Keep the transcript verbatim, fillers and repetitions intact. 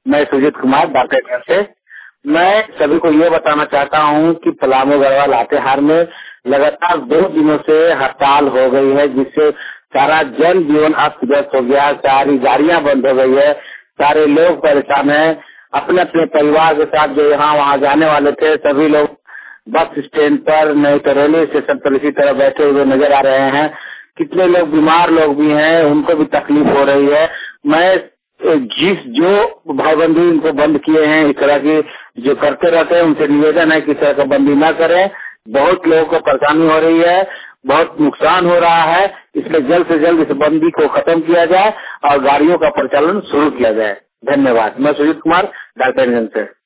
मैं सुजीत कुमार डॉक्टर से। मैं सभी को ये बताना चाहता हूँ कि पलामू गढ़वा लातेहार में लगातार दो दिनों से हड़ताल हो गई है, जिससे सारा जन जीवन अस्त व्यस्त हो गया। सारी गाड़ियाँ बंद हो गई है, सारे लोग परेशान हैं। अपने अपने परिवार के साथ जो यहाँ वहाँ जाने वाले थे, सभी लोग बस स्टैंड पर, नहीं तो रेलवे स्टेशन पर इसी तरह बैठे हुए नजर आ रहे हैं। कितने लोग बीमार लोग भी हैं, उनको भी तकलीफ हो रही है। मैं जिस जो भाईबंदी इनको बंद किए हैं, इस तरह की जो करते रहते हैं, उनसे निवेदन है कि इस तरह का बंदी न करें। बहुत लोगों को परेशानी हो रही है, बहुत नुकसान हो रहा है, इसलिए जल्द से जल्द इस बंदी को खत्म किया जाए और गाड़ियों का परिचालन शुरू किया जाए। धन्यवाद। मैं सुजीत कुमार डॉक्टर से।